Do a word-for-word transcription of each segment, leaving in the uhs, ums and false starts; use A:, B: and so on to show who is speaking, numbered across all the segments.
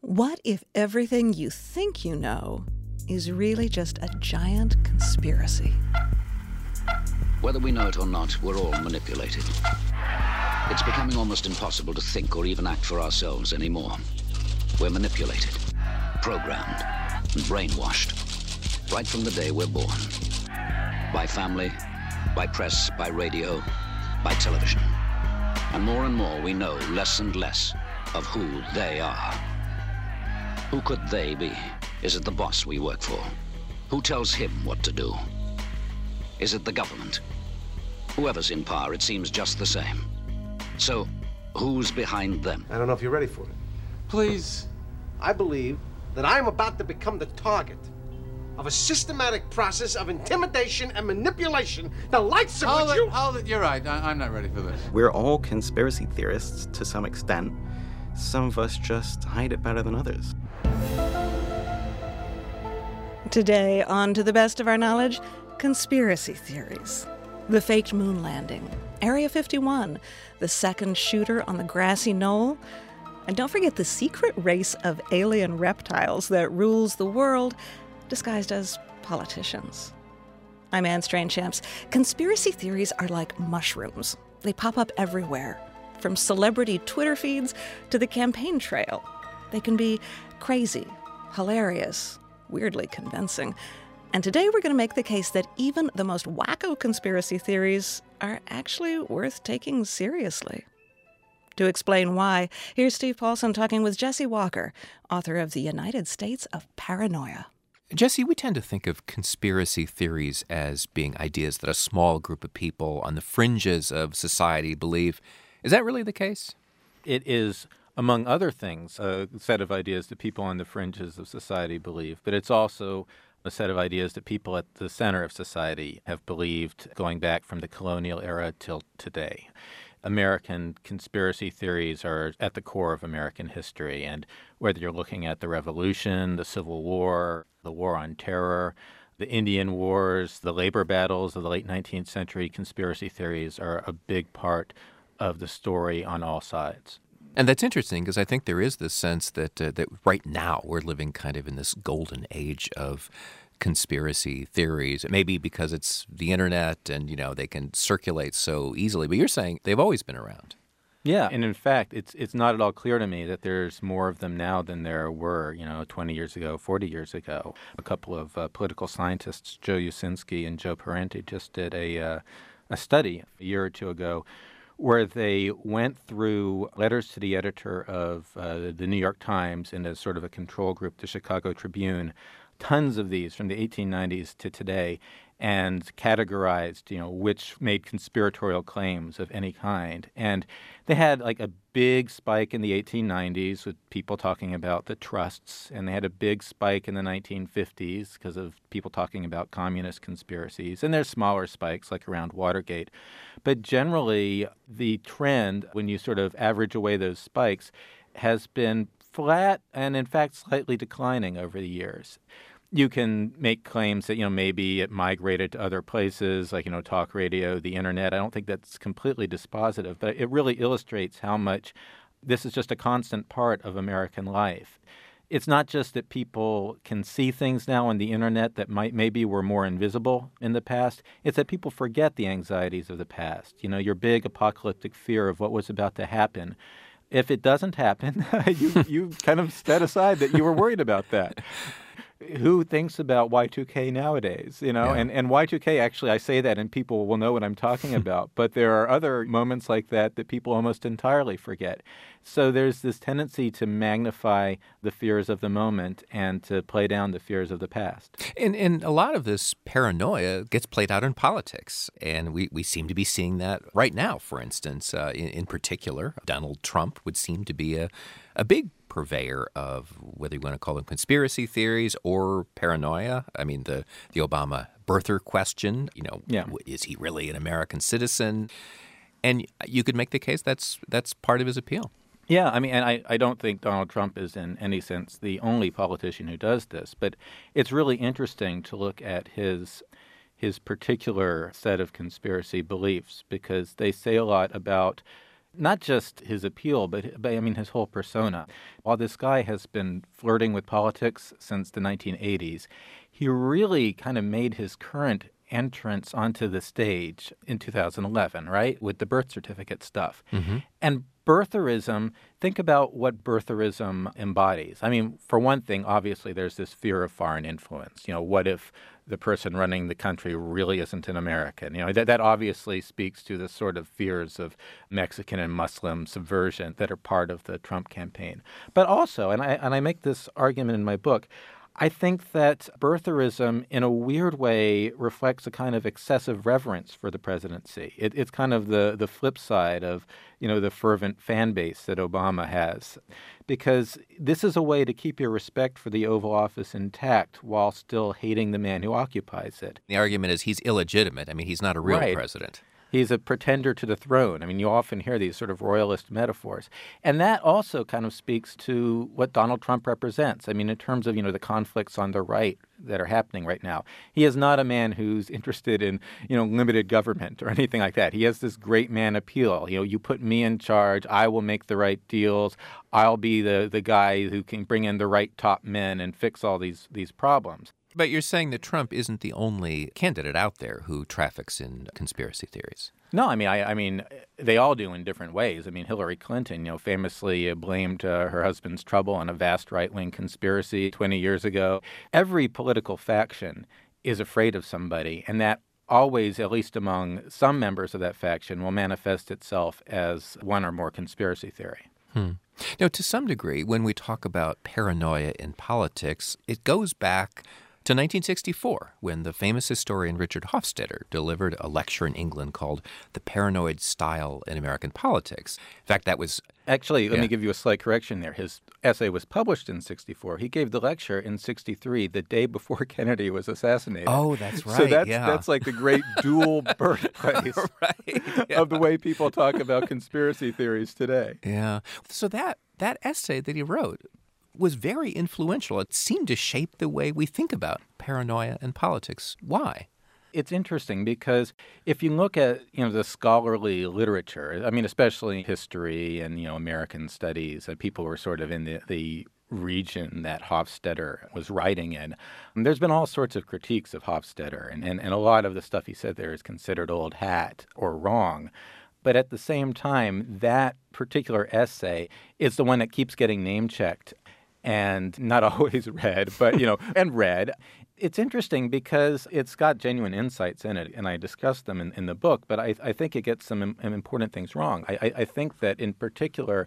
A: What if everything you think you know is really just a giant conspiracy?
B: Whether we know it or not, we're all manipulated. It's becoming almost impossible to think or even act for ourselves anymore. We're manipulated, programmed, and brainwashed, right from the day we're born. By family, by press, by radio, by television. And more and more we know less and less of who they are. Who could they be? Is it the boss we work for? Who tells him what to do? Is it the government? Whoever's in power, it seems just the same. So, who's behind them?
C: I don't know if you're ready for it.
D: Please.
C: I believe that I'm about to become the target of a systematic process of intimidation and manipulation, the likes of
D: Hold
C: which
D: it,
C: you...
D: hold it, you're right. I, I'm not ready for this.
E: We're all conspiracy theorists to some extent. Some of us just hide it better than others.
A: Today, on To the Best of Our Knowledge, conspiracy theories. The faked moon landing, Area fifty-one, the second shooter on the grassy knoll, and don't forget the secret race of alien reptiles that rules the world, disguised as politicians. I'm Anne Strainchamps. Conspiracy theories are like mushrooms. They pop up everywhere, from celebrity Twitter feeds to the campaign trail. They can be crazy, hilarious, weirdly convincing. And today we're going to make the case that even the most wacko conspiracy theories are actually worth taking seriously. To explain why, here's Steve Paulson talking with Jesse Walker, author of The United States of Paranoia.
F: Jesse, we tend to think of conspiracy theories as being ideas that a small group of people on the fringes of society believe. Is that really the case?
G: It is, among other things, a set of ideas that people on the fringes of society believe, but it's also a set of ideas that people at the center of society have believed going back from the colonial era till today. American conspiracy theories are at the core of American history, and whether you're looking at the Revolution, the Civil War, the War on Terror, the Indian Wars, the labor battles of the late nineteenth century, conspiracy theories are a big part of the story on all sides.
F: And that's interesting because I think there is this sense that uh, that right now we're living kind of in this golden age of conspiracy theories. It may be because it's the internet and, you know, they can circulate so easily. But you're saying they've always been around.
G: Yeah, and in fact, it's it's not at all clear to me that there's more of them now than there were, you know, twenty years ago, forty years ago. A couple of uh, political scientists, Joe Usinski and Joe Parenti, just did a uh, a study a year or two ago where they went through letters to the editor of uh, the New York Times and as sort of a control group, the Chicago Tribune, tons of these from the eighteen nineties to today, and categorized, you know, which made conspiratorial claims of any kind. And they had like a big spike in the eighteen nineties with people talking about the trusts, and they had a big spike in the nineteen fifties because of people talking about communist conspiracies. And there's smaller spikes like around Watergate. But generally, the trend, when you sort of average away those spikes, has been flat and, in fact, slightly declining over the years. You can make claims that, you know, maybe it migrated to other places like, you know, talk radio, the internet. I don't think that's completely dispositive, but it really illustrates how much this is just a constant part of American life. It's not just that people can see things now on the internet that might maybe were more invisible in the past. It's that people forget the anxieties of the past. You know, your big apocalyptic fear of what was about to happen. If it doesn't happen, you you kind of set aside that you were worried about that. Who thinks about Y two K nowadays, you know? Yeah. And and Y two K, actually, I say that and people will know what I'm talking about. But there are other moments like that that people almost entirely forget. So there's this tendency to magnify the fears of the moment and to play down the fears of the past.
F: And, and a lot of this paranoia gets played out in politics. And we, we seem to be seeing that right now, for instance. Uh, in, in particular, Donald Trump would seem to be a, a big purveyor of whether you want to call them conspiracy theories or paranoia. I mean, the, the Obama birther question, you know, yeah. Is he really an American citizen? And you could make the case that's that's part of his appeal.
G: Yeah, I mean, and I, I don't think Donald Trump is in any sense the only politician who does this, but it's really interesting to look at his his particular set of conspiracy beliefs because they say a lot about Not just his appeal, but, but I mean his whole persona. While this guy has been flirting with politics since the nineteen eighties, he really kind of made his current entrance onto the stage in two thousand eleven, right, with the birth certificate stuff. Mm-hmm. And birtherism, think about what birtherism embodies. I mean, for one thing, obviously there's this fear of foreign influence. You know, what if the person running the country really isn't an American? You know, that, that obviously speaks to the sort of fears of Mexican and Muslim subversion that are part of the Trump campaign. But also, and I and I make this argument in my book, I think that birtherism, in a weird way, reflects a kind of excessive reverence for the presidency. It, it's kind of the, the flip side of, you know, the fervent fan base that Obama has, because this is a way to keep your respect for the Oval Office intact while still hating the man who occupies it.
F: The argument is he's illegitimate. I mean, he's not a real
G: Right.
F: president.
G: He's a pretender to the throne. I mean, you often hear these sort of royalist metaphors. And that also kind of speaks to what Donald Trump represents. I mean, in terms of, you know, the conflicts on the right that are happening right now. He is not a man who's interested in, you know, limited government or anything like that. He has this great man appeal. You know, you put me in charge, I will make the right deals. I'll be the, the guy who can bring in the right top men and fix all these these problems.
F: But you're saying that Trump isn't the only candidate out there who traffics in conspiracy theories.
G: No, I mean, I, I mean, they all do in different ways. I mean, Hillary Clinton, you know, famously uh, blamed uh, her husband's trouble on a vast right-wing conspiracy twenty years ago. Every political faction is afraid of somebody, and that always, at least among some members of that faction, will manifest itself as one or more conspiracy theory.
F: Hmm. Now, to some degree, when we talk about paranoia in politics, it goes back to nineteen sixty-four, when the famous historian Richard Hofstadter delivered a lecture in England called The Paranoid Style in American Politics. In fact, that was...
G: Actually, let
F: Yeah.
G: me give you a slight correction there. His essay was published in sixty-four. He gave the lecture in sixty-three, the day before Kennedy was assassinated.
F: Oh, that's right,
G: So that's,
F: yeah.
G: that's like the great dual birthplace
F: Right, yeah.
G: of the way people talk about conspiracy theories today.
F: Yeah. So that, that essay that he wrote was very influential. It seemed to shape the way we think about paranoia and politics. Why?
G: It's interesting because if you look at, you know, the scholarly literature, I mean, especially history and, you know, American studies, uh, people were sort of in the, the region that Hofstadter was writing in. And there's been all sorts of critiques of Hofstadter, and, and, and a lot of the stuff he said there is considered old hat or wrong. But at the same time, that particular essay is the one that keeps getting name-checked and not always read, but, you know, and read. It's interesting because it's got genuine insights in it, and I discuss them in, in the book, but I, I think it gets some im- important things wrong. I, I, I think that in particular,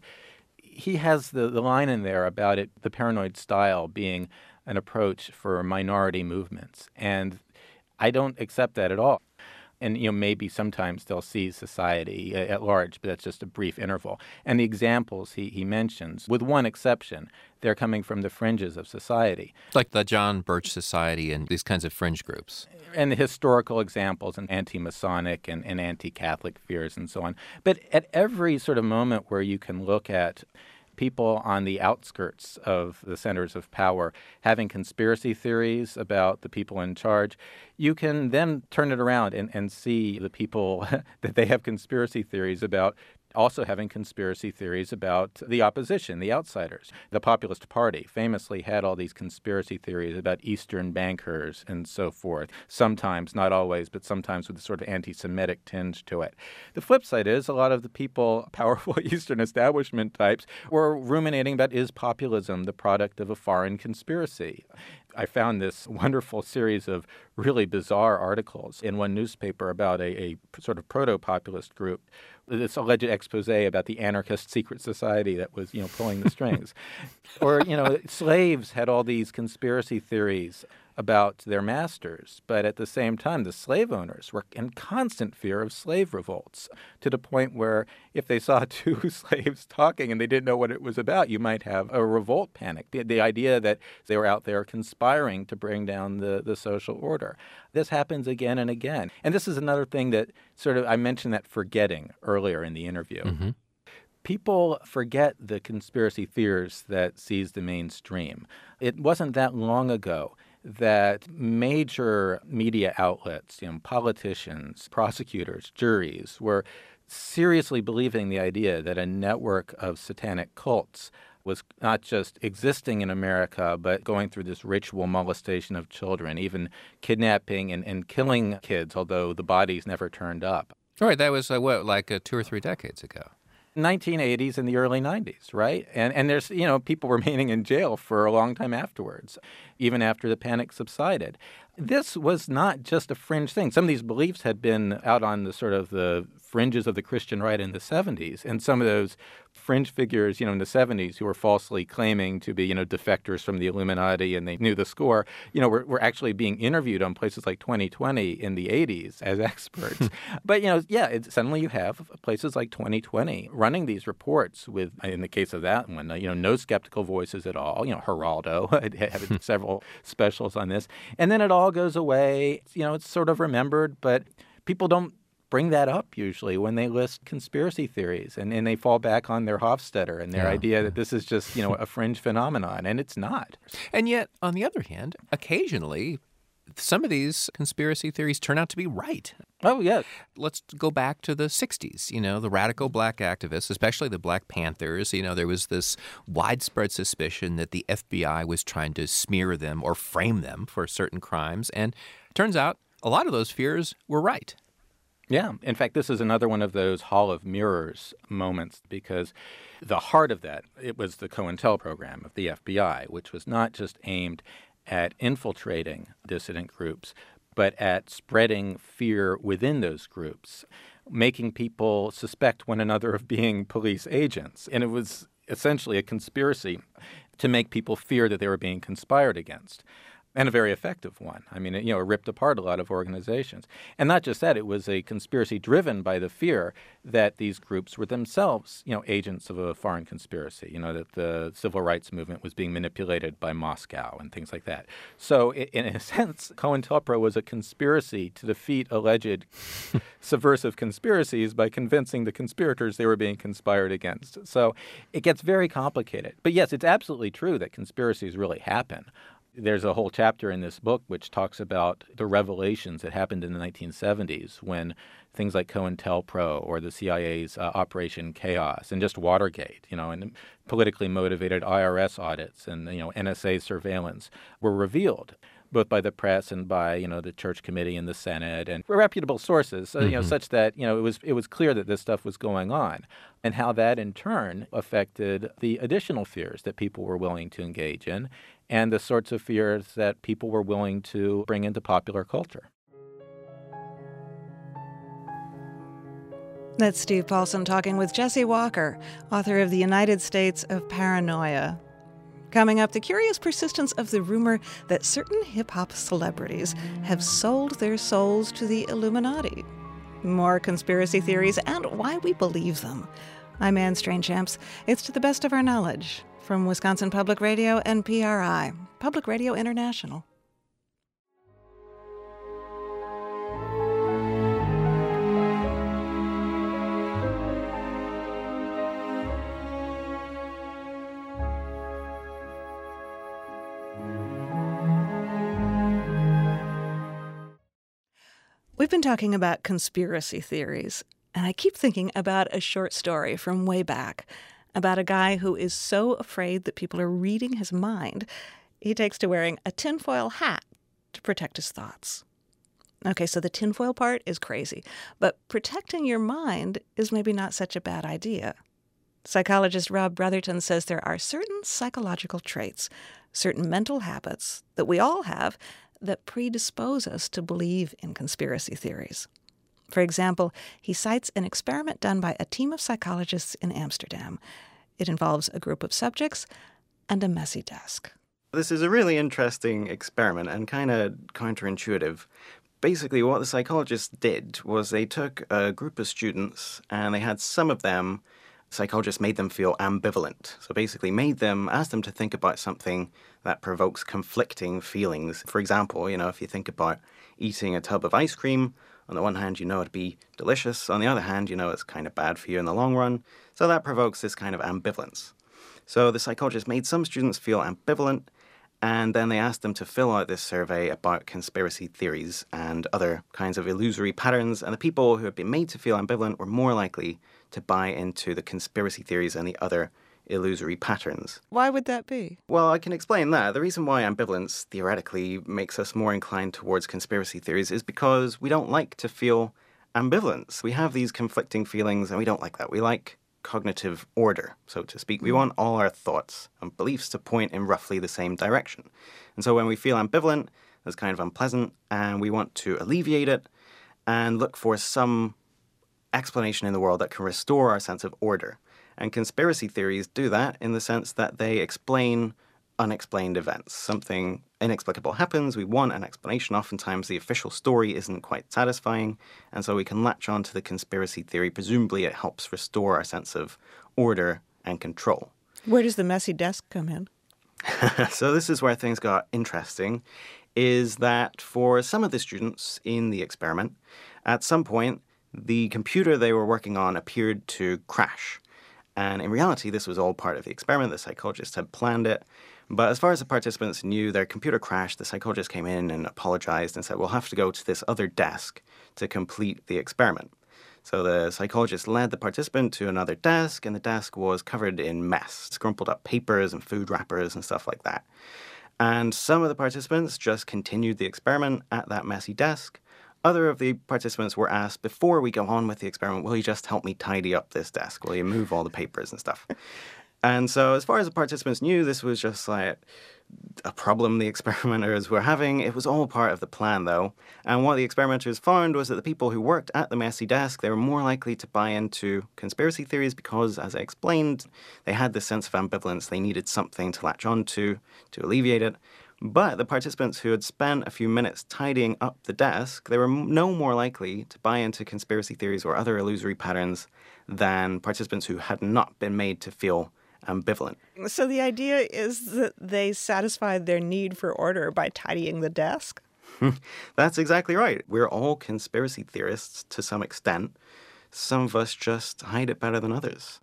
G: he has the, the line in there about it, the paranoid style being an approach for minority movements, and I don't accept that at all. And, you know, maybe sometimes they'll see society at large, but that's just a brief interval. And the examples he, he mentions, with one exception, they're coming from the fringes of society.
F: Like the John Birch Society and these kinds of fringe groups.
G: And the historical examples and anti-Masonic and, and anti-Catholic fears and so on. But at every sort of moment where you can look at people on the outskirts of the centers of power having conspiracy theories about the people in charge, you can then turn it around and, and see the people that they have conspiracy theories about also having conspiracy theories about the opposition, the outsiders. The Populist Party famously had all these conspiracy theories about Eastern bankers and so forth, sometimes, not always, but sometimes with a sort of anti-Semitic tinge to it. The flip side is a lot of the people, powerful Eastern establishment types, were ruminating about, is populism the product of a foreign conspiracy? I found this wonderful series of really bizarre articles in one newspaper about a, a sort of proto-populist group, this alleged expose about the anarchist secret society that was, you know, pulling the strings. Or, you know, slaves had all these conspiracy theories about their masters, but at the same time, the slave owners were in constant fear of slave revolts, to the point where if they saw two slaves talking and they didn't know what it was about, you might have a revolt panic. The, the idea that they were out there conspiring to bring down the, the social order. This happens again and again. And this is another thing that sort of, I mentioned that forgetting earlier in the interview. Mm-hmm. People forget the conspiracy theories that seized the mainstream. It wasn't that long ago that major media outlets, you know, politicians, prosecutors, juries were seriously believing the idea that a network of satanic cults was not just existing in America, but going through this ritual molestation of children, even kidnapping and, and killing kids, although the bodies never turned up.
F: All right, that was, uh, what, like uh, two or three decades ago?
G: nineteen eighties and the early nineties, right? And and there's, you know, people remaining in jail for a long time afterwards, even after the panic subsided. This was not just a fringe thing. Some of these beliefs had been out on the sort of the fringes of the Christian right in the seventies, and some of those fringe figures, you know, in the seventies who were falsely claiming to be, you know, defectors from the Illuminati and they knew the score, you know, were, were actually being interviewed on places like twenty twenty in the eighties as experts. But, you know, yeah, it, suddenly you have places like twenty twenty running these reports with, in the case of that one, you know, no skeptical voices at all. You know, Geraldo had several specials on this. And then it all goes away. You know, it's sort of remembered, but people don't bring that up usually when they list conspiracy theories, and, and they fall back on their Hofstadter and their yeah. idea that this is just, you know, a fringe phenomenon, and it's not.
F: And yet, on the other hand, occasionally some of these conspiracy theories turn out to be right.
G: Oh, yeah.
F: Let's go back to the sixties, you know, the radical black activists, especially the Black Panthers. You know, there was this widespread suspicion that the F B I was trying to smear them or frame them for certain crimes. And it turns out a lot of those fears were right.
G: Yeah. In fact, this is another one of those Hall of Mirrors moments, because the heart of that, it was the COINTEL program of the F B I, which was not just aimed at infiltrating dissident groups, but at spreading fear within those groups, making people suspect one another of being police agents. And it was essentially a conspiracy to make people fear that they were being conspired against. And a very effective one. I mean, it, you know, it ripped apart a lot of organizations. And not just that, it was a conspiracy driven by the fear that these groups were themselves, you know, agents of a foreign conspiracy, you know, that the civil rights movement was being manipulated by Moscow and things like that. So in a sense, COINTELPRO was a conspiracy to defeat alleged subversive conspiracies by convincing the conspirators they were being conspired against. So it gets very complicated. But yes, it's absolutely true that conspiracies really happen. There's a whole chapter in this book which talks about the revelations that happened in the nineteen seventies when things like COINTELPRO or the C I A's uh, Operation Chaos and just Watergate, you know, and politically motivated I R S audits and, you know, N S A surveillance were revealed, both by the press and by, you know, the Church Committee and the Senate and reputable sources, mm-hmm. you know, such that, you know, it was it was clear that this stuff was going on, and how that in turn affected the additional fears that people were willing to engage in and the sorts of fears that people were willing to bring into popular culture.
A: That's Steve Paulson talking with Jesse Walker, author of The United States of Paranoia. Coming up, the curious persistence of the rumor that certain hip-hop celebrities have sold their souls to the Illuminati. More conspiracy theories and why we believe them. I'm Anne Strainchamps. It's To the Best of Our Knowledge from Wisconsin Public Radio and P R I, Public Radio International. We've been talking about conspiracy theories, and I keep thinking about a short story from way back about a guy who is so afraid that people are reading his mind, he takes to wearing a tinfoil hat to protect his thoughts. Okay, so the tinfoil part is crazy, but protecting your mind is maybe not such a bad idea. Psychologist Rob Brotherton says there are certain psychological traits, certain mental habits that we all have that predispose us to believe in conspiracy theories. For example, he cites an experiment done by a team of psychologists in Amsterdam. It involves a group of subjects and a messy desk.
E: This is a really interesting experiment and kind of counterintuitive. Basically, what the psychologists did was they took a group of students and they had some of them, psychologists made them feel ambivalent. So basically made them, asked them to think about something that provokes conflicting feelings. For example, you know, if you think about eating a tub of ice cream, on the one hand, you know it'd be delicious. On the other hand, you know it's kind of bad for you in the long run. So that provokes this kind of ambivalence. So the psychologist made some students feel ambivalent, And then they asked them to fill out this survey about conspiracy theories and other kinds of illusory patterns. And the people who had been made to feel ambivalent were more likely to buy into the conspiracy theories and the other illusory patterns.
A: Why would that be?
E: Well, I can explain that. The reason why ambivalence theoretically makes us more inclined towards conspiracy theories is because we don't like to feel ambivalence. We have these conflicting feelings and we don't like that. We like cognitive order, so to speak. We want all our thoughts and beliefs to point in roughly the same direction. And so when we feel ambivalent, that's kind of unpleasant, and we want to alleviate it and look for some explanation in the world that can restore our sense of order. And conspiracy theories do that in the sense that they explain unexplained events. Something inexplicable happens, we want an explanation. Oftentimes the official story isn't quite satisfying, and so we can latch on to the conspiracy theory. Presumably it helps restore our sense of order and control.
A: Where does the messy desk come in?
E: So this is where things got interesting, is that for some of the students in the experiment, at some point the computer they were working on appeared to crash. And in reality, this was all part of the experiment. The psychologist had planned it. But as far as the participants knew, their computer crashed. The psychologist came in and apologized and said, we'll have to go to this other desk to complete the experiment. So the psychologist led the participant to another desk, and the desk was covered in mess, scrumpled up papers and food wrappers and stuff like that. And some of the participants just continued the experiment at that messy desk. Other of the participants were asked, before we go on with the experiment, will you just help me tidy up this desk? Will you move all the papers and stuff? And so as far as the participants knew, this was just like a problem the experimenters were having. It was all part of the plan, though. And what the experimenters found was that the people who worked at the messy desk, they were more likely to buy into conspiracy theories because, as I explained, they had this sense of ambivalence. They needed something to latch on to, to alleviate it. But the participants who had spent a few minutes tidying up the desk, they were no more likely to buy into conspiracy theories or other illusory patterns than participants who had not been made to feel ambivalent.
A: So the idea is that they satisfied their need for order by tidying the desk?
E: That's exactly right. We're all conspiracy theorists to some extent. Some of us just hide it better than others.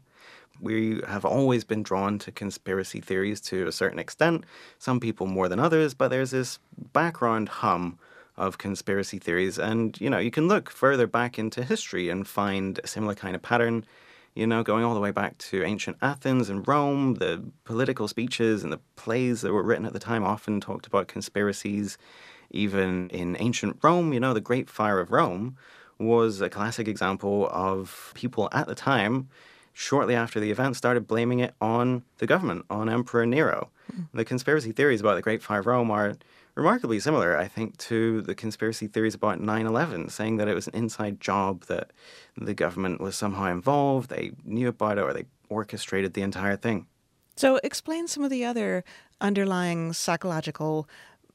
E: We have always been drawn to conspiracy theories to a certain extent, some people more than others, but there's this background hum of conspiracy theories. And, you know, you can look further back into history and find a similar kind of pattern, you know, going all the way back to ancient Athens and Rome. The political speeches and the plays that were written at the time often talked about conspiracies. Even in ancient Rome, you know, the Great Fire of Rome was a classic example of people at the time, shortly after the event, started blaming it on the government, on Emperor Nero. Mm. The conspiracy theories about the Great Fire of Rome are remarkably similar, I think, to the conspiracy theories about nine eleven, saying that it was an inside job, that the government was somehow involved, they knew about it, or they orchestrated the entire thing.
A: So explain some of the other underlying psychological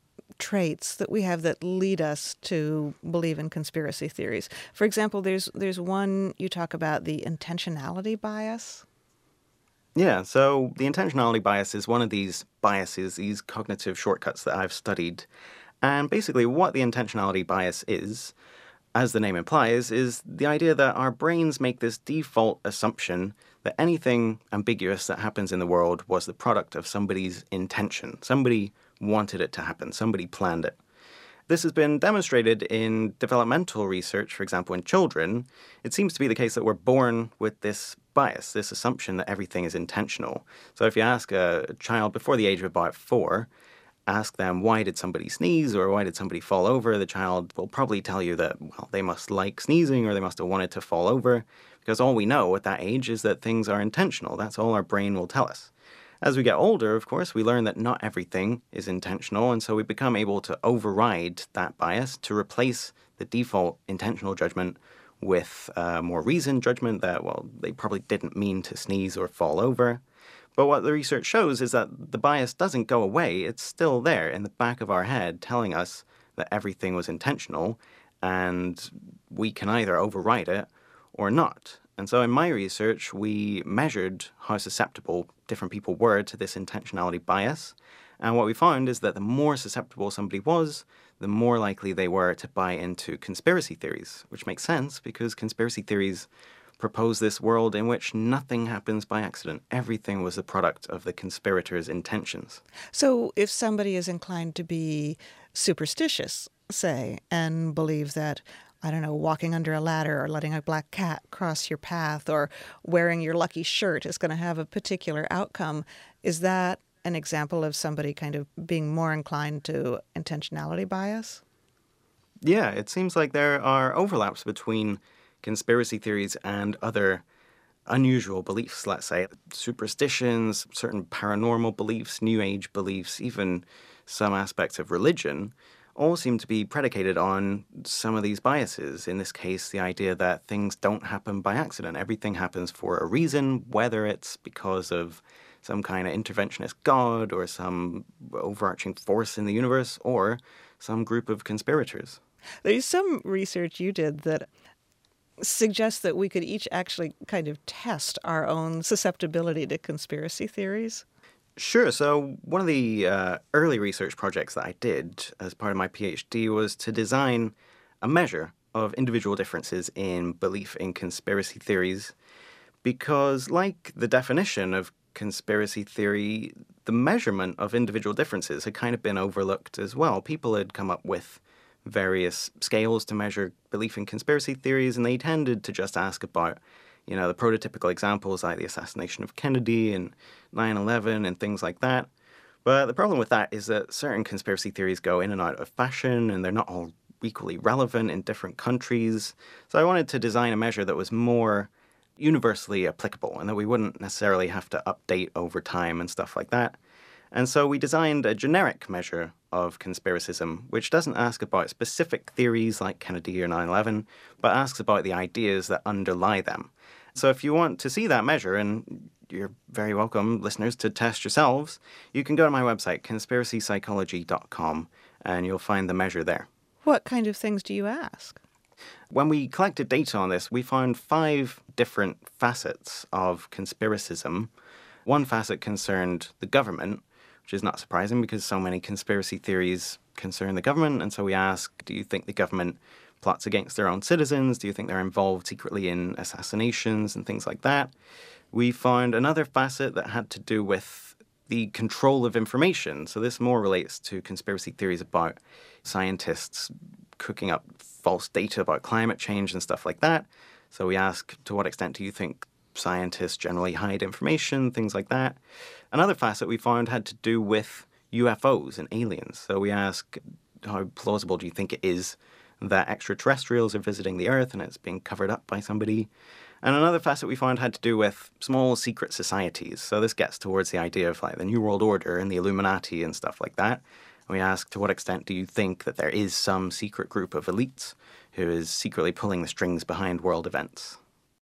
A: traits that we have that lead us to believe in conspiracy theories. For example, there's there's one you talk about, the intentionality bias.
E: Yeah, so the intentionality bias is one of these biases, these cognitive shortcuts that I've studied. And basically what the intentionality bias is, as the name implies, is the idea that our brains make this default assumption that anything ambiguous that happens in the world was the product of somebody's intention. Somebody wanted it to happen. Somebody planned it. This has been demonstrated in developmental research, for example, in children. It seems to be the case that we're born with this bias, this assumption that everything is intentional. So if you ask a child before the age of about four, ask them, why did somebody sneeze or why did somebody fall over? The child will probably tell you that, well, they must like sneezing or they must have wanted to fall over, because all we know at that age is that things are intentional. That's all our brain will tell us. As we get older, of course, we learn that not everything is intentional, and so we become able to override that bias to replace the default intentional judgment with a more reasoned judgment that, well, they probably didn't mean to sneeze or fall over. But what the research shows is that the bias doesn't go away. It's still there in the back of our head telling us that everything was intentional, and we can either override it or not. And so in my research, we measured how susceptible different people were to this intentionality bias. And what we found is that the more susceptible somebody was, the more likely they were to buy into conspiracy theories, which makes sense because conspiracy theories proposed this world in which nothing happens by accident. Everything was a product of the conspirators' intentions.
A: So if somebody is inclined to be superstitious, say, and believe that, I don't know, walking under a ladder or letting a black cat cross your path or wearing your lucky shirt is going to have a particular outcome, is that an example of somebody kind of being more inclined to intentionality bias?
E: Yeah, it seems like there are overlaps between conspiracy theories and other unusual beliefs, let's say. Superstitions, certain paranormal beliefs, New Age beliefs, even some aspects of religion, all seem to be predicated on some of these biases. In this case, the idea that things don't happen by accident. Everything happens for a reason, whether it's because of some kind of interventionist god or some overarching force in the universe or some group of conspirators.
A: There's some research you did that suggests that we could each actually kind of test our own susceptibility to conspiracy theories.
E: Sure. So one of the uh, early research projects that I did as part of my PhD was to design a measure of individual differences in belief in conspiracy theories, because like the definition of conspiracy theory, the measurement of individual differences had kind of been overlooked as well. People had come up with various scales to measure belief in conspiracy theories, and they tended to just ask about, you know, the prototypical examples like the assassination of Kennedy and nine eleven and things like that. But the problem with that is that certain conspiracy theories go in and out of fashion, and they're not all equally relevant in different countries. So I wanted to design a measure that was more universally applicable and that we wouldn't necessarily have to update over time and stuff like that. And so we designed a generic measure of conspiracism, which doesn't ask about specific theories like Kennedy or nine eleven, but asks about the ideas that underlie them. So if you want to see that measure, and you're very welcome, listeners, to test yourselves, you can go to my website, conspiracy psychology dot com, and you'll find the measure there.
A: What kind of things do you ask?
E: When we collected data on this, we found five different facets of conspiracism. One facet concerned the government, which is not surprising because so many conspiracy theories concern the government. And so we ask, do you think the government plots against their own citizens? Do you think they're involved secretly in assassinations and things like that? We found another facet that had to do with the control of information. So this more relates to conspiracy theories about scientists cooking up false data about climate change and stuff like that. So we ask, to what extent do you think scientists generally hide information, things like that? Another facet we found had to do with U F Os and aliens. So we ask, how plausible do you think it is that extraterrestrials are visiting the Earth and it's being covered up by somebody? And another facet we found had to do with small secret societies. So this gets towards the idea of like the New World Order and the Illuminati and stuff like that. And we ask, to what extent do you think that there is some secret group of elites who is secretly pulling the strings behind world events?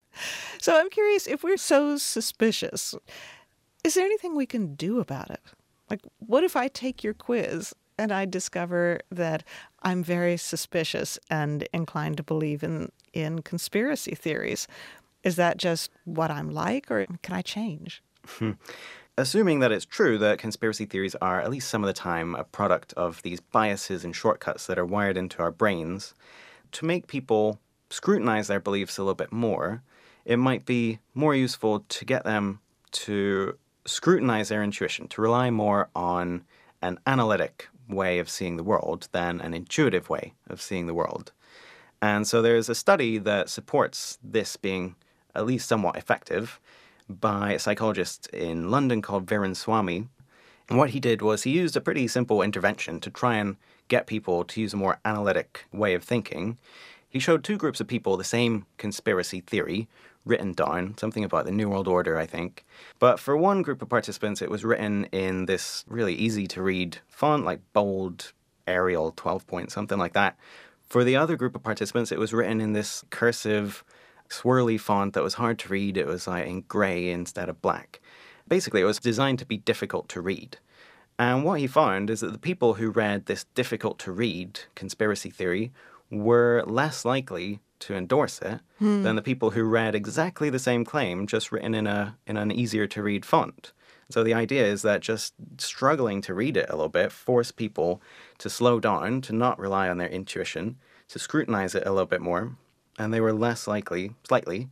A: So I'm curious, if we're so suspicious, is there anything we can do about it? Like, what if I take your quiz and I discover that I'm very suspicious and inclined to believe in, in conspiracy theories? Is that just what I'm like, or can I change?
E: Assuming that it's true that conspiracy theories are, at least some of the time, a product of these biases and shortcuts that are wired into our brains, to make people scrutinize their beliefs a little bit more, it might be more useful to get them to scrutinize their intuition, to rely more on an analytic way of seeing the world than an intuitive way of seeing the world. And so there's a study that supports this being at least somewhat effective by a psychologist in London called Viren Swamy. And what he did was he used a pretty simple intervention to try and get people to use a more analytic way of thinking. He showed two groups of people the same conspiracy theory written down, something about the New World Order, I think. But for one group of participants, it was written in this really easy-to-read font, like bold, Arial, twelve point, something like that. For the other group of participants, it was written in this cursive, swirly font that was hard to read. It was like in gray instead of black. Basically, it was designed to be difficult to read. And what he found is that the people who read this difficult-to-read conspiracy theory were less likely to endorse it hmm. than the people who read exactly the same claim, just written in a in an easier-to-read font. So the idea is that just struggling to read it a little bit forced people to slow down, to not rely on their intuition, to scrutinize it a little bit more, and they were less likely, slightly,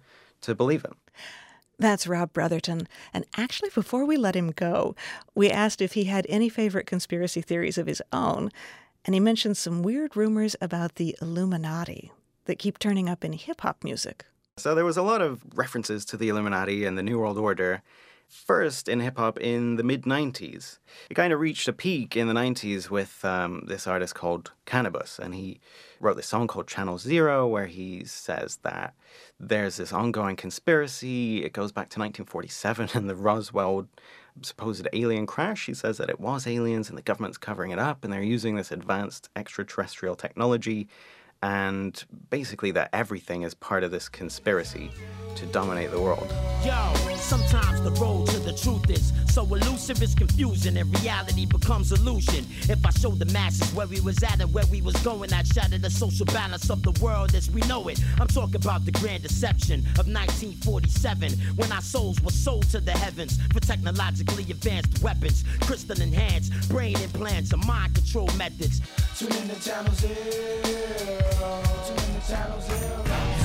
E: to believe it.
A: That's Rob Brotherton. And actually, before we let him go, we asked if he had any favorite conspiracy theories of his own, and he mentioned some weird rumors about the Illuminati that keep turning up in hip-hop music.
E: So there was a lot of references to the Illuminati and the New World Order, first in hip-hop in the mid nineties. It kind of reached a peak in the nineties with um, this artist called Cannabis, and he wrote this song called Channel Zero, where he says that there's this ongoing conspiracy. It goes back to nineteen forty-seven and the Roswell supposed alien crash. He says that it was aliens and the government's covering it up, and they're using this advanced extraterrestrial technology, and basically that everything is part of this conspiracy to dominate the world.
H: Yo, sometimes the road to the truth is so elusive it's confusing, and reality becomes illusion. If I showed the masses where we was at and where we was going, I'd shatter the social balance of the world as we know it. I'm talking about the grand deception of nineteen forty-seven, when our souls were sold to the heavens for technologically advanced weapons, crystal enhanced brain implants and mind control methods. Tune in to Channel Zero. Tune in to Channel Zero.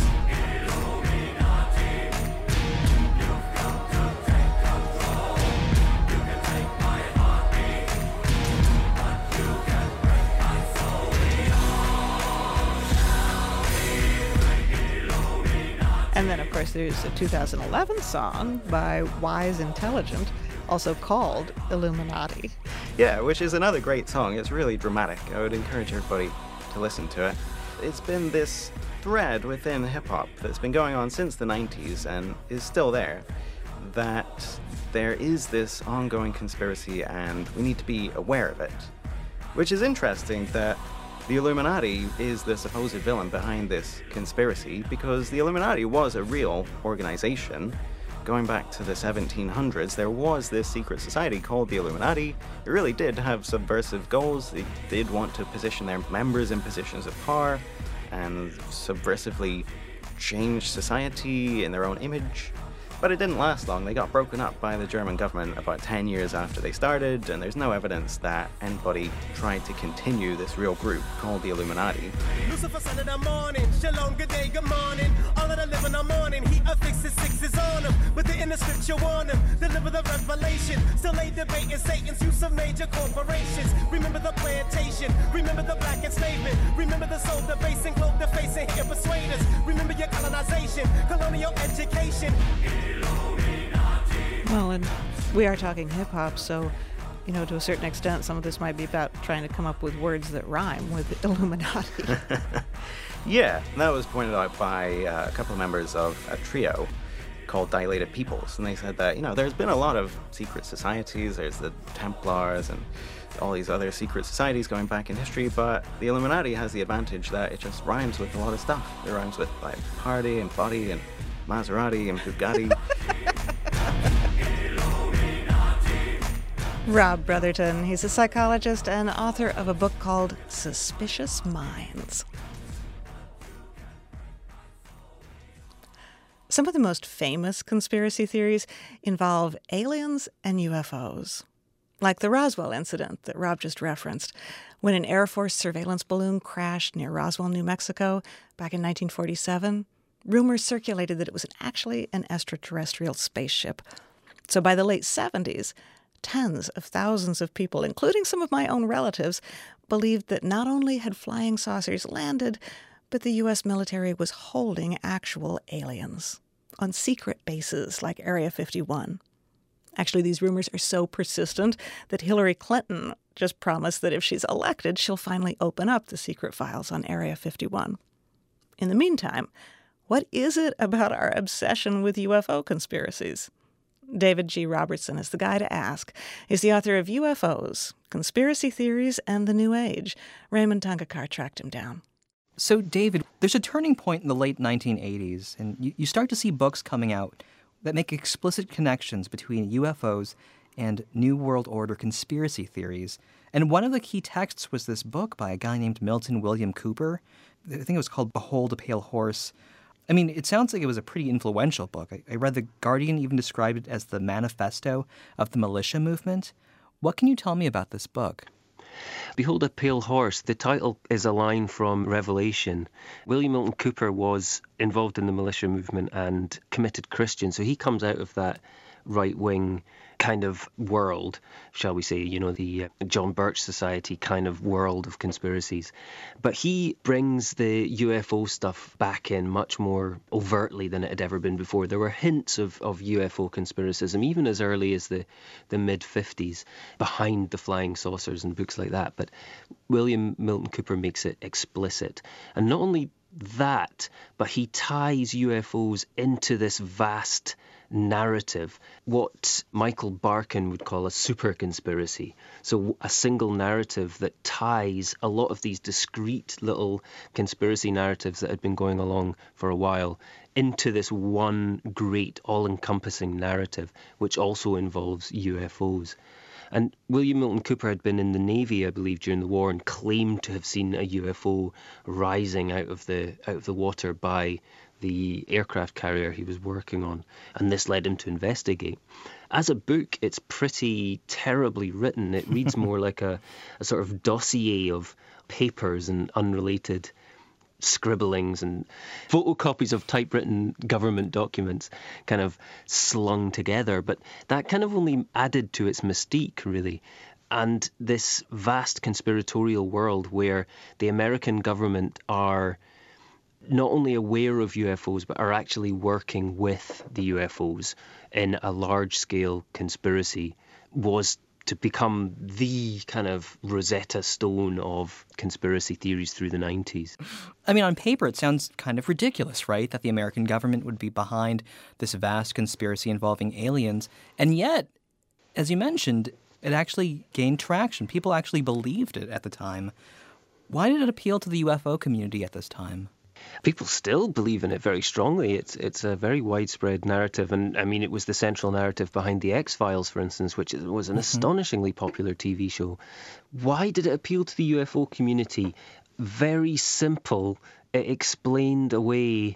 A: And then, of course, there's a two thousand eleven song by Wise Intelligent, also called Illuminati.
E: Yeah, which is another great song. It's really dramatic. I would encourage everybody to listen to it. It's been this thread within hip-hop that's been going on since the nineties and is still there, that there is this ongoing conspiracy and we need to be aware of it. Which is interesting that the Illuminati is the supposed villain behind this conspiracy, because the Illuminati was a real organization. Going back to the seventeen hundreds, there was this secret society called the Illuminati. It really did have subversive goals. They did want to position their members in positions of power and subversively change society in their own image. But it didn't last long. They got broken up by the German government about ten years after they started, and there's no evidence that anybody tried to continue this real group called the Illuminati.
H: Lucifer said in the morning, shalom, good day, good morning. All of the living the morning, he affixes sixes on them. But the inner scripture warn them, deliver the revelation. Still they debating Satan's use of major corporations. Remember the plantation, remember the black enslavement. Remember the soul debasing, clothe the face and here persuade us. Remember your colonization, colonial education.
A: Well, and we are talking hip-hop, so, you know, to a certain extent, some of this might be about trying to come up with words that rhyme with Illuminati.
E: Yeah, that was pointed out by uh, a couple of members of a trio called Dilated Peoples, and they said that, you know, there's been a lot of secret societies. There's the Templars and all these other secret societies going back in history, but the Illuminati has the advantage that it just rhymes with a lot of stuff. It rhymes with, like, party and body and Maserati and Bugatti.
A: Rob Brotherton. He's a psychologist and author of a book called Suspicious Minds. Some of the most famous conspiracy theories involve aliens and U F Os. Like the Roswell incident that Rob just referenced, when an Air Force surveillance balloon crashed near Roswell, New Mexico, back in nineteen forty-seven. Rumors circulated that it was actually an extraterrestrial spaceship. So by the late seventies, tens of thousands of people, including some of my own relatives, believed that not only had flying saucers landed, but the U S military was holding actual aliens on secret bases like Area fifty-one. Actually, these rumors are so persistent that Hillary Clinton just promised that if she's elected, she'll finally open up the secret files on Area fifty-one. In the meantime, what is it about our obsession with U F O conspiracies? David G. Robertson is the guy to ask. He's the author of U F Os, Conspiracy Theories, and the New Age. Raymond Tungekar tracked him down.
I: So, David, there's a turning point in the late nineteen eighties, and you, you start to see books coming out that make explicit connections between U F Os and New World Order conspiracy theories. And one of the key texts was this book by a guy named Milton William Cooper. I think it was called Behold a Pale Horse. I mean, it sounds like it was a pretty influential book. I, I read The Guardian even described it as the manifesto of the militia movement. What can you tell me about this book?
J: Behold a Pale Horse, the title is a line from Revelation. William Milton Cooper was involved in the militia movement and committed Christian, so he comes out of that right-wing kind of world, shall we say, you know, the uh, John Birch Society kind of world of conspiracies. But he brings the U F O stuff back in much more overtly than it had ever been before. There were hints of, of U F O conspiracism, even as early as the, the mid-fifties, behind the flying saucers and books like that. But William Milton Cooper makes it explicit. And not only that, but he ties U F Os into this vast narrative, what Michael Barkin would call a super conspiracy. So a single narrative that ties a lot of these discrete little conspiracy narratives that had been going along for a while into this one great all-encompassing narrative, which also involves U F Os. And William Milton Cooper had been in the Navy, I believe, during the war and claimed to have seen a U F O rising out of the out of the water by the aircraft carrier he was working on, and this led him to investigate. As a book, it's pretty terribly written. It reads more like a, a sort of dossier of papers and unrelated scribblings and photocopies of typewritten government documents kind of slung together. But that kind of only added to its mystique, really. And this vast conspiratorial world where the American government are not only aware of U F Os, but are actually working with the U F Os in a large-scale conspiracy, was to become the kind of Rosetta Stone of conspiracy theories through the nineties.
I: I mean, on paper, it sounds kind of ridiculous, right? That the American government would be behind this vast conspiracy involving aliens. And yet, as you mentioned, it actually gained traction. People actually believed it at the time. Why did it appeal to the U F O community at this time?
J: People still believe in it very strongly. It's it's a very widespread narrative. And I mean, it was the central narrative behind The X-Files, for instance, which was an mm-hmm. astonishingly popular T V show. Why did it appeal to the U F O community? Very simple. It explained away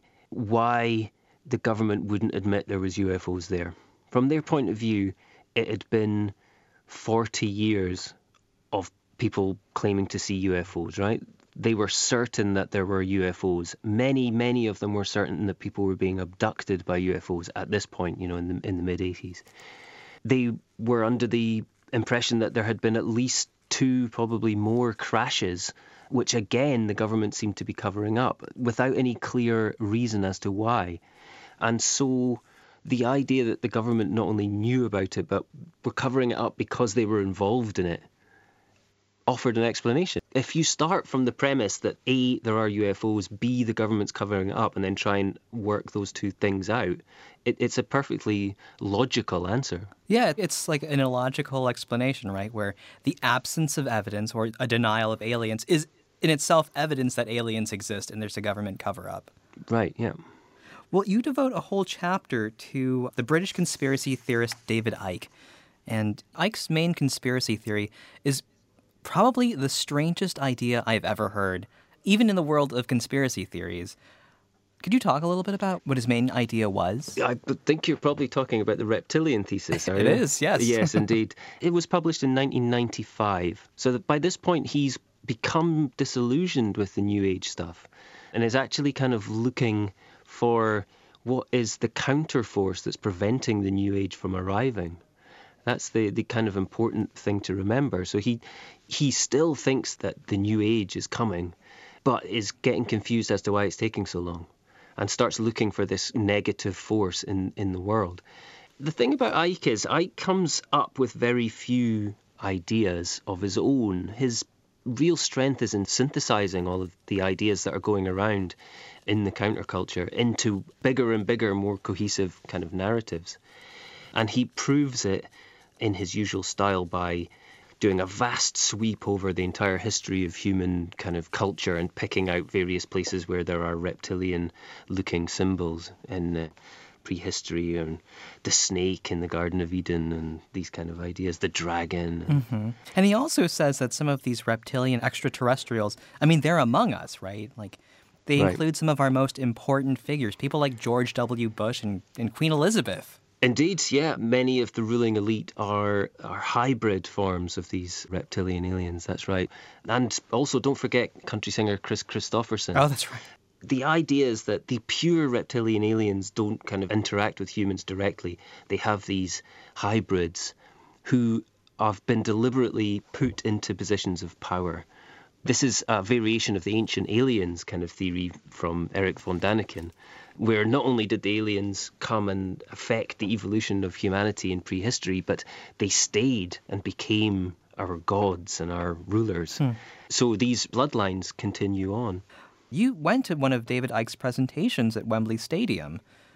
J: why the government wouldn't admit there was U F Os there. From their point of view, it had been forty years of people claiming to see U F Os, right? They were certain that there were U F Os. Many, many of them were certain that people were being abducted by U F Os at this point, you know, in the in the mid-eighties. They were under the impression that there had been at least two, probably more crashes, which again the government seemed to be covering up without any clear reason as to why. And so the idea that the government not only knew about it, but were covering it up because they were involved in it, offered an explanation. If you start from the premise that A, there are U F Os, B, the government's covering it up, and then try and work those two things out, it, it's a perfectly logical answer.
I: Yeah, it's like an illogical explanation, right, where the absence of evidence or a denial of aliens is in itself evidence that aliens exist and there's a government cover-up.
J: Right, yeah.
I: Well, you devote a whole chapter to the British conspiracy theorist David Icke. And Icke's main conspiracy theory is probably the strangest idea I've ever heard, even in the world of conspiracy theories. Could you talk a little bit about what his main idea was?
J: I think you're probably talking about the reptilian thesis, are
I: It
J: you?
I: is, yes.
J: Yes, indeed. It was published in nineteen ninety-five. So that by this point, he's become disillusioned with the New Age stuff and is actually kind of looking for what is the counterforce that's preventing the New Age from arriving. That's the, the kind of important thing to remember. So he he still thinks that the New Age is coming, but is getting confused as to why it's taking so long, and starts looking for this negative force in, in the world. The thing about Icke is Icke comes up with very few ideas of his own. His real strength is in synthesizing all of the ideas that are going around in the counterculture into bigger and bigger, more cohesive kind of narratives. And he proves it in his usual style by doing a vast sweep over the entire history of human kind of culture and picking out various places where there are reptilian-looking symbols in uh, prehistory, and the snake in the Garden of Eden and these kind of ideas, the dragon.
I: Mm-hmm. And he also says that some of these reptilian extraterrestrials, I mean, they're among us, right? Like, they
J: Right.
I: include some of our most important figures, people like George W. Bush and, and Queen Elizabeth.
J: Indeed, yeah. Many of the ruling elite are are hybrid forms of these reptilian aliens, that's right. And also, don't forget country singer Chris Christopherson.
I: Oh, that's right.
J: The idea is that the pure reptilian aliens don't kind of interact with humans directly. They have these hybrids who have been deliberately put into positions of power. This is a variation of the ancient aliens kind of theory from Eric von Daniken, where not only did the aliens come and affect the evolution of humanity in prehistory, but they stayed and became our gods and our rulers. Hmm. So these bloodlines continue on.
I: You went to one of David Icke's presentations at Wembley Stadium.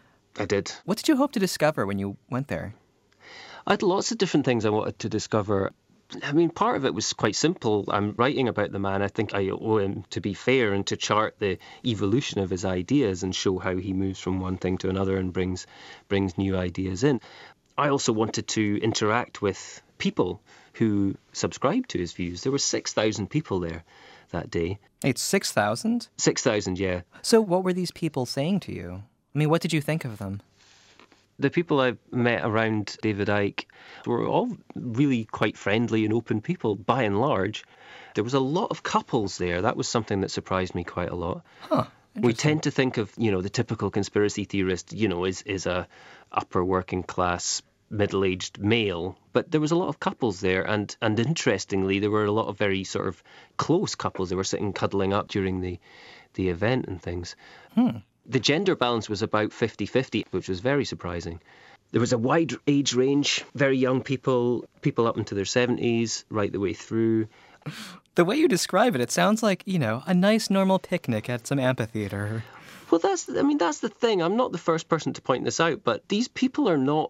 J: I did.
I: What did you hope to discover when you went there?
J: I had lots of different things I wanted to discover. I mean, part of it was quite simple. I'm writing about the man. I think I owe him to be fair and to chart the evolution of his ideas and show how he moves from one thing to another and brings brings new ideas in. I also wanted to interact with people who subscribed to his views. There were six thousand people there that day.
I: It's six thousand?
J: six thousand, yeah.
I: So what were these people saying to you? I mean, what did you think of them?
J: The people I met around David Icke were all really quite friendly and open people, by and large. There was a lot of couples there. That was something that surprised me quite a lot.
I: Huh.
J: We tend to think of, you know, the typical conspiracy theorist, you know, is, is a upper working class, middle-aged male. But there was a lot of couples there. And, and interestingly, there were a lot of very sort of close couples. They were sitting cuddling up during the, the event and things.
I: Hmm.
J: The gender balance was about fifty-fifty, which was very surprising. There was a wide age range, very young people, people up into their seventies, right the way through.
I: The way you describe it, it sounds like, you know, a nice normal picnic at some amphitheater.
J: Well, that's, I mean, that's the thing. I'm not the first person to point this out, but these people are not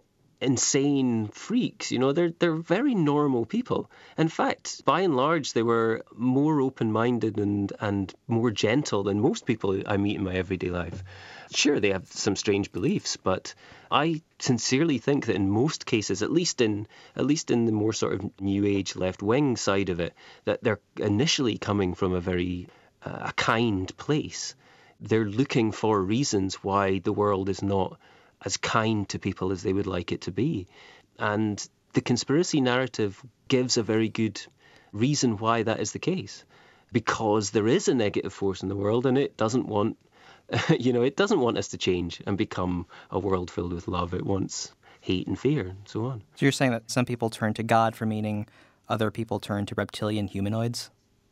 J: insane freaks, you know, they're they're very normal people. In fact, by and large, they were more open-minded and, and more gentle than most people I meet in my everyday life. Sure, they have some strange beliefs, but I sincerely think that in most cases, at least in at least in the more sort of new age left-wing side of it, that they're initially coming from a very uh, a kind place. They're looking for reasons why the world is not as kind to people as they would like it to be. And the conspiracy narrative gives a very good reason why that is the case. Because there is a negative force in the world and it doesn't want, you know, it doesn't want us to change and become a world filled with love. It wants hate and fear and so on.
I: So you're saying that some people turn to God for meaning, other people turn to reptilian humanoids?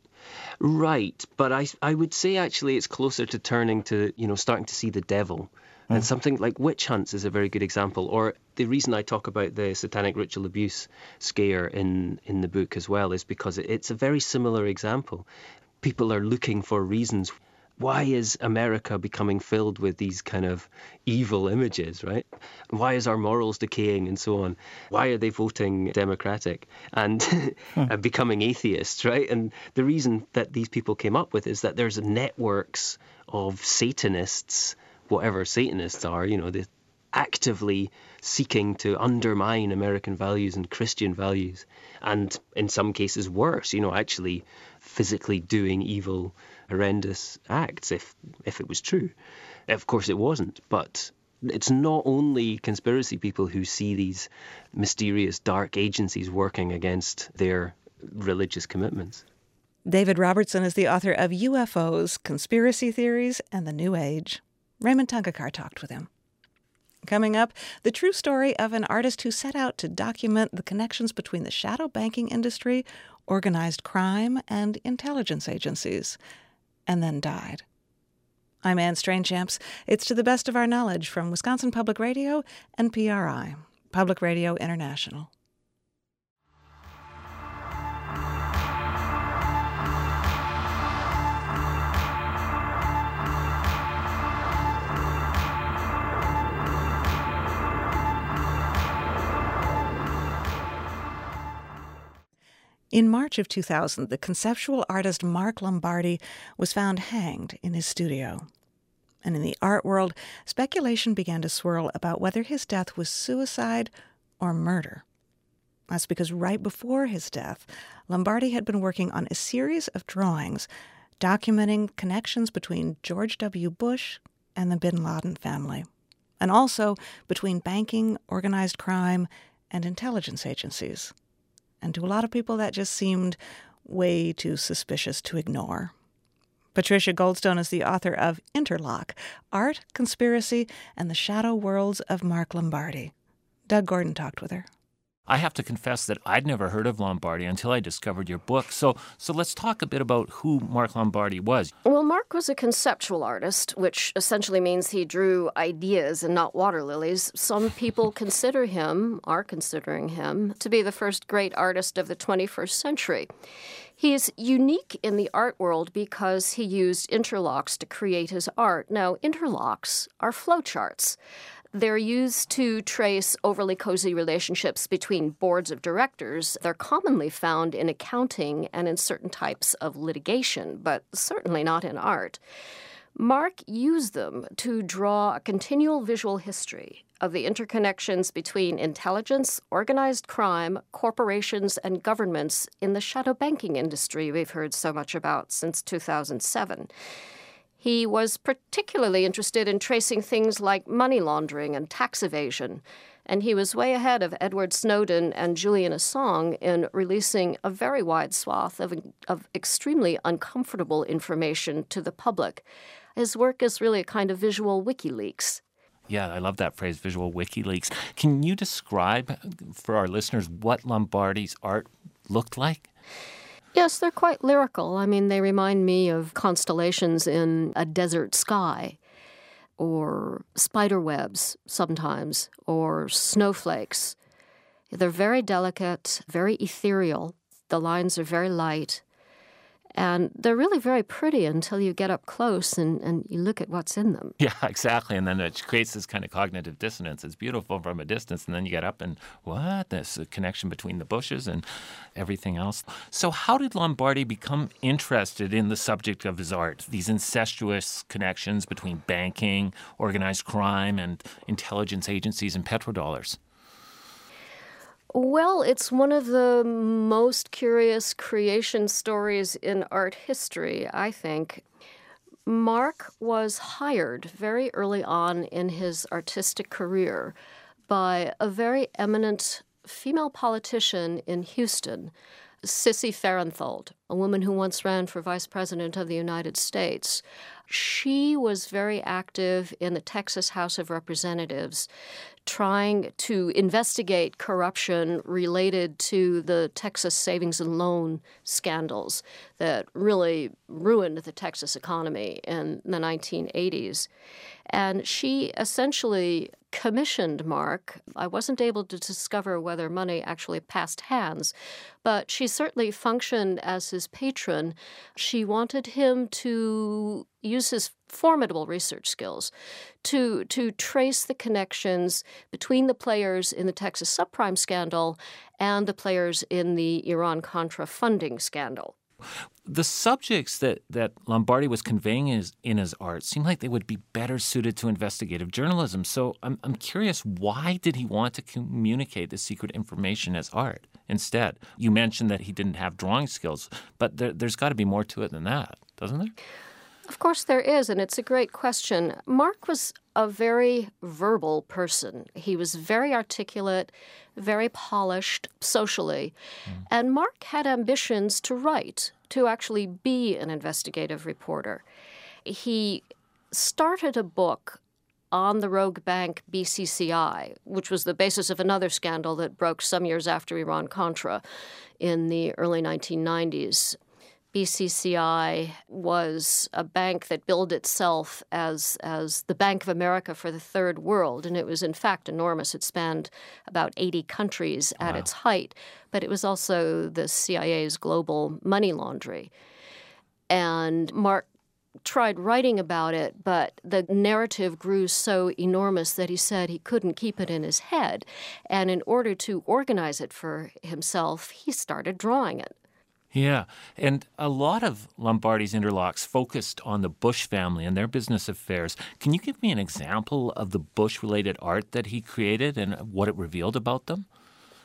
J: Right, but I, I would say actually it's closer to turning to, you know, starting to see the devil. And something like witch hunts is a very good example. Or the reason I talk about the satanic ritual abuse scare in, in the book as well is because it's a very similar example. People are looking for reasons. Why is America becoming filled with these kind of evil images, right? Why is our morals decaying and so on? Why are they voting Democratic and, hmm. and becoming atheists, right? And the reason that these people came up with is that there's networks of Satanists, whatever Satanists are, you know, they're actively seeking to undermine American values and Christian values. And in some cases worse, you know, actually physically doing evil, horrendous acts if if it was true. Of course it wasn't, but it's not only conspiracy people who see these mysterious dark agencies working against their religious commitments.
A: David Robertson is the author of U F Os, Conspiracy Theories, and the New Age. Raymond Tungekar talked with him. Coming up, the true story of an artist who set out to document the connections between the shadow banking industry, organized crime, and intelligence agencies, and then died. I'm Anne Strainchamps. It's To the Best of Our Knowledge from Wisconsin Public Radio and P R I, Public Radio International. In March of two thousand, the conceptual artist Mark Lombardi was found hanged in his studio. And in the art world, speculation began to swirl about whether his death was suicide or murder. That's because right before his death, Lombardi had been working on a series of drawings documenting connections between George W. Bush and the bin Laden family. and also between banking, organized crime, and intelligence agencies. And to a lot of people, that just seemed way too suspicious to ignore. Patricia Goldstone is the author of Interlock, Art, Conspiracy, and the Shadow Worlds of Mark Lombardi. Doug Gordon talked with her.
K: I have to confess that I'd never heard of Lombardi until I discovered your book. So so let's talk a bit about who Mark Lombardi was.
L: Well, Mark was a conceptual artist, which essentially means he drew ideas and not water lilies. Some people consider him, are considering him, to be the first great artist of the twenty-first century. He is unique in the art world because he used interlocks to create his art. Now, interlocks are flowcharts. They're used to trace overly cozy relationships between boards of directors. They're commonly found in accounting and in certain types of litigation, but certainly not in art. Mark used them to draw a continual visual history of the interconnections between intelligence, organized crime, corporations, and governments in the shadow banking industry we've heard so much about since two thousand seven. He was particularly interested in tracing things like money laundering and tax evasion, and he was way ahead of Edward Snowden and Julian Assange in releasing a very wide swath of, of extremely uncomfortable information to the public. His work is really a kind of visual WikiLeaks.
K: Yeah, I love that phrase, visual WikiLeaks. Can you describe for our listeners what Lombardi's art looked like?
L: Yes, they're quite lyrical. I mean, they remind me of constellations in a desert sky, or spider webs sometimes, or snowflakes. They're very delicate, very ethereal. The lines are very light. And they're really very pretty until you get up close and, and you look at what's in them.
K: Yeah, exactly. And then it creates this kind of cognitive dissonance. It's beautiful from a distance, and then you get up and, what? There's a connection between the bushes and everything else. So how did Lombardi become interested in the subject of his art, these incestuous connections between banking, organized crime, and intelligence agencies and petrodollars?
L: Well, it's one of the most curious creation stories in art history, I think. Mark was hired very early on in his artistic career by a very eminent female politician in Houston, Sissy Farenthold, a woman who once ran for vice president of the United States. She was very active in the Texas House of Representatives, trying to investigate corruption related to the Texas savings and loan scandals that really ruined the Texas economy in the nineteen eighties. And she essentially commissioned Mark. I wasn't able to discover whether money actually passed hands, but she certainly functioned as his patron. She wanted him to use his formidable research skills to, to trace the connections between the players in the Texas subprime scandal and the players in the Iran-Contra funding scandal.
K: The subjects that, that Lombardi was conveying in his, in his art seem like they would be better suited to investigative journalism. So I'm, I'm curious, why did he want to communicate the secret information as art instead? You mentioned that he didn't have drawing skills, but there, there's got to be more to it than that, doesn't there?
L: Of course there is, and it's a great question. Mark was a very verbal person. He was very articulate, very polished socially. Mm. And Mark had ambitions to write, to actually be an investigative reporter. He started a book on the rogue bank B C C I, which was the basis of another scandal that broke some years after Iran-Contra in the early nineteen nineties. B C C I was a bank that billed itself as, as the Bank of America for the Third World, and it was in fact enormous. It spanned about eighty countries at wow. its height, but it was also the C I A's global money laundry. And Mark tried writing about it, but the narrative grew so enormous that he said he couldn't keep it in his head. And in order to organize it for himself, he started drawing it.
K: Yeah, and a lot of Lombardi's interlocks focused on the Bush family and their business affairs. Can you give me an example of the Bush-related art that he created and what it revealed about them?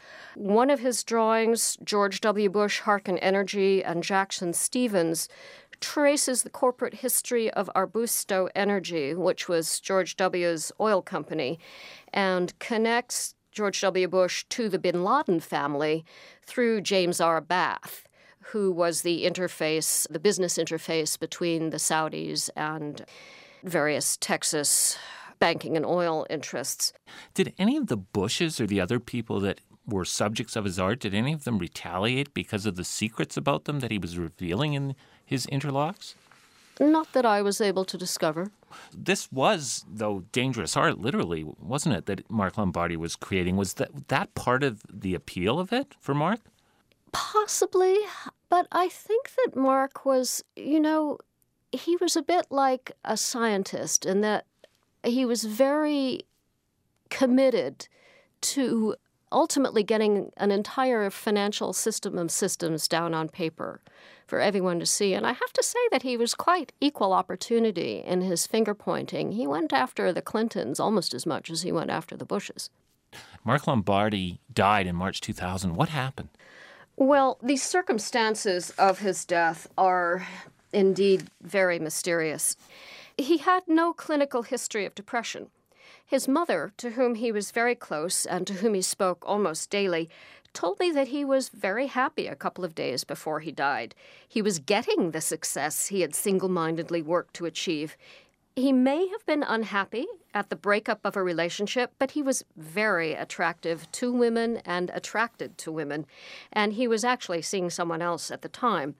L: One of his drawings, George W. Bush, Harken Energy, and Jackson Stevens, traces the corporate history of Arbusto Energy, which was George W.'s oil company, and connects George W. Bush to the bin Laden family through James R. Bath, who was the interface, the business interface between the Saudis and various Texas banking and oil interests.
K: Did any of the Bushes or the other people that were subjects of his art, did any of them retaliate because of the secrets about them that he was revealing in his interlocks?
L: Not that I was able to discover.
K: This was, though, dangerous art, literally, wasn't it, that Mark Lombardi was creating? Was that, that part of the appeal of it for Mark?
L: Possibly, but I think that Mark was, you know, he was a bit like a scientist in that he was very committed to ultimately getting an entire financial system of systems down on paper for everyone to see. And I have to say that he was quite equal opportunity in his finger pointing. He went after the Clintons almost as much as he went after the Bushes.
K: Mark Lombardi died in March two thousand. What happened?
L: Well, the circumstances of his death are indeed very mysterious. He had no clinical history of depression. His mother, to whom he was very close and to whom he spoke almost daily, told me that he was very happy a couple of days before he died. He was getting the success he had single-mindedly worked to achieve. He may have been unhappy at the breakup of a relationship, but he was very attractive to women and attracted to women, and he was actually seeing someone else at the time.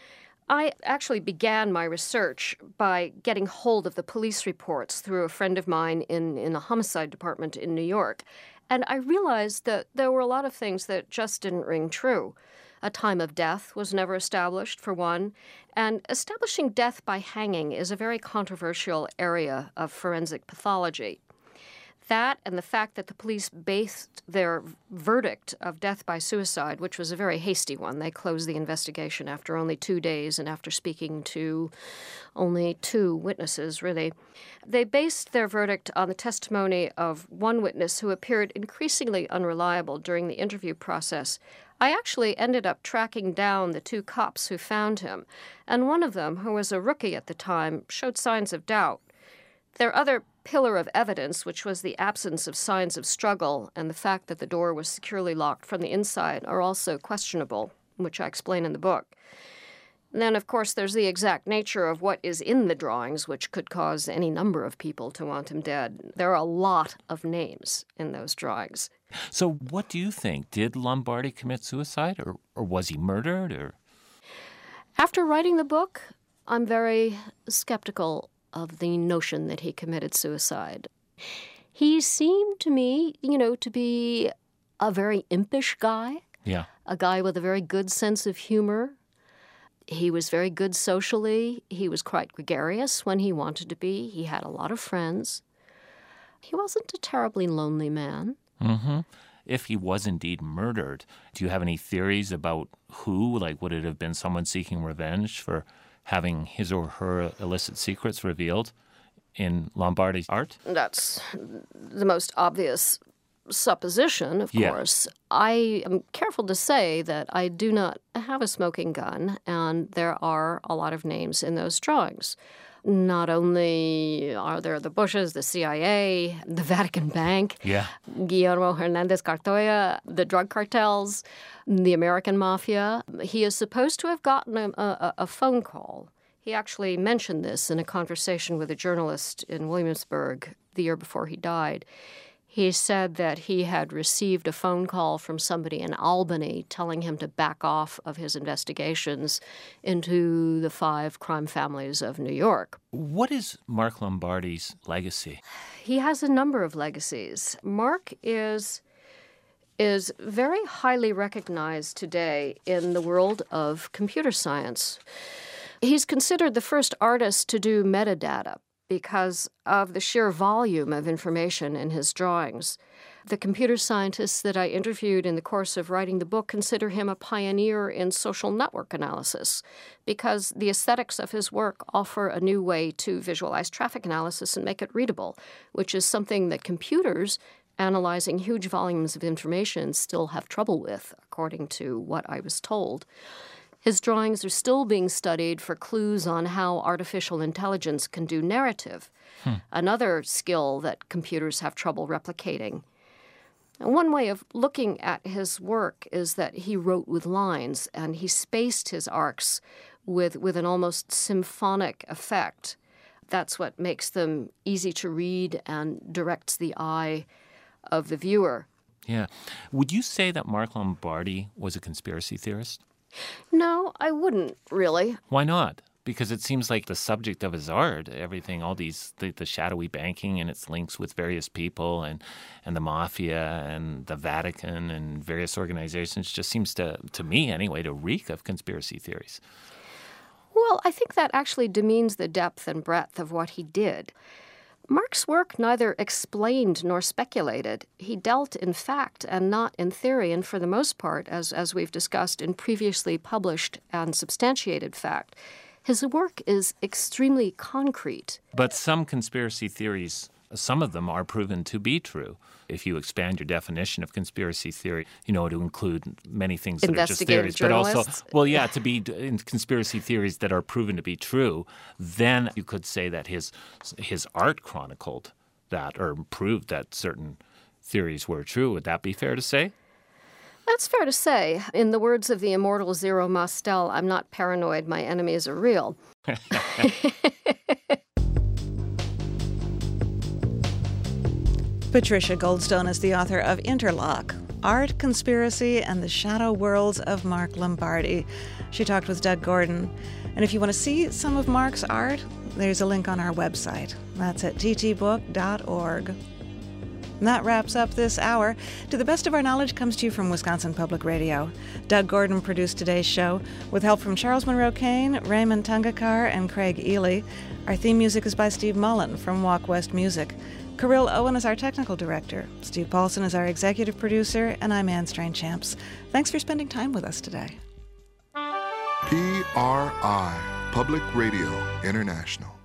L: I actually began my research by getting hold of the police reports through a friend of mine in, in a homicide department in New York, and I realized that there were a lot of things that just didn't ring true. A time of death was never established, for one, and establishing death by hanging is a very controversial area of forensic pathology. That and the fact that the police based their verdict of death by suicide, which was a very hasty one. They closed the investigation after only two days and after speaking to only two witnesses, really. They based their verdict on the testimony of one witness who appeared increasingly unreliable during the interview process. I actually ended up tracking down the two cops who found him, and one of them, who was a rookie at the time, showed signs of doubt. Their other pillar of evidence, which was the absence of signs of struggle and the fact that the door was securely locked from the inside, are also questionable, which I explain in the book. And then, of course, there's the exact nature of what is in the drawings, which could cause any number of people to want him dead. There are a lot of names in those drawings.
K: So what do you think? Did Lombardi commit suicide, or, or was he murdered? Or
L: After writing the book, I'm very skeptical of the notion that he committed suicide. He seemed to me, you know, to be a very impish guy.
K: Yeah.
L: A guy with a very good sense of humor. He was very good socially. He was quite gregarious when he wanted to be. He had a lot of friends. He wasn't a terribly lonely man.
K: Mm-hmm. If he was indeed murdered, do you have any theories about who? Like, would it have been someone seeking revenge for having his or her illicit secrets revealed in Lombardi's art?
L: That's the most obvious supposition, of
K: yeah.
L: course. I am careful to say that I do not have a smoking gun, and there are a lot of names in those drawings. Not only are there the Bushes, the C I A, the Vatican Bank,
K: yeah.
L: Guillermo Hernandez Cartoya, the drug cartels, the American Mafia. He is supposed to have gotten a, a, a phone call. He actually mentioned this in a conversation with a journalist in Williamsburg the year before he died. He said that he had received a phone call from somebody in Albany telling him to back off of his investigations into the five crime families of New York.
K: What is Mark Lombardi's legacy?
L: He has a number of legacies. Mark is is very highly recognized today in the world of computer science. He's considered the first artist to do metadata because of the sheer volume of information in his drawings. The computer scientists that I interviewed in the course of writing the book consider him a pioneer in social network analysis because the aesthetics of his work offer a new way to visualize traffic analysis and make it readable, which is something that computers analyzing huge volumes of information still have trouble with, according to what I was told. His drawings are still being studied for clues on how artificial intelligence can do narrative, hmm. another skill that computers have trouble replicating. And one way of looking at his work is that he wrote with lines, and he spaced his arcs with, with an almost symphonic effect. That's what makes them easy to read and directs the eye of the viewer.
K: Yeah. Would you say that Mark Lombardi was a conspiracy theorist?
L: No, I wouldn't, really.
K: Why not? Because it seems like the subject of his art, everything, all these, the, the shadowy banking and its links with various people and, and the mafia and the Vatican and various organizations just seems to, to me anyway, to reek of conspiracy theories.
L: Well, I think that actually demeans the depth and breadth of what he did. Mark's work neither explained nor speculated. He dealt in fact and not in theory, and for the most part, as, as we've discussed in previously published and substantiated fact, his work is extremely concrete.
K: But some conspiracy theories, some of them are proven to be true. If you expand your definition of conspiracy theory, you know, to include many things that are just theories, but also, well, yeah, to be in conspiracy theories that are proven to be true, then you could say that his his art chronicled that or proved that certain theories were true. Would that be fair to say?
L: That's fair to say. In the words of the immortal Zero Mostel, I'm not paranoid, my enemies are real.
A: Patricia Goldstone is the author of Interlock, Art, Conspiracy, and the Shadow Worlds of Mark Lombardi. She talked with Doug Gordon. And if you want to see some of Mark's art, there's a link on our website. That's at t t book dot org. And that wraps up this hour. To the Best of Our Knowledge comes to you from Wisconsin Public Radio. Doug Gordon produced today's show with help from Charles Monroe Kane, Raymond Tungakar, and Craig Ely. Our theme music is by Steve Mullen from Walk West Music. Kirill Owen is our technical director. Steve Paulson is our executive producer, and I'm Anne Strange-Champs. Thanks for spending time with us today.
M: P R I, Public Radio International.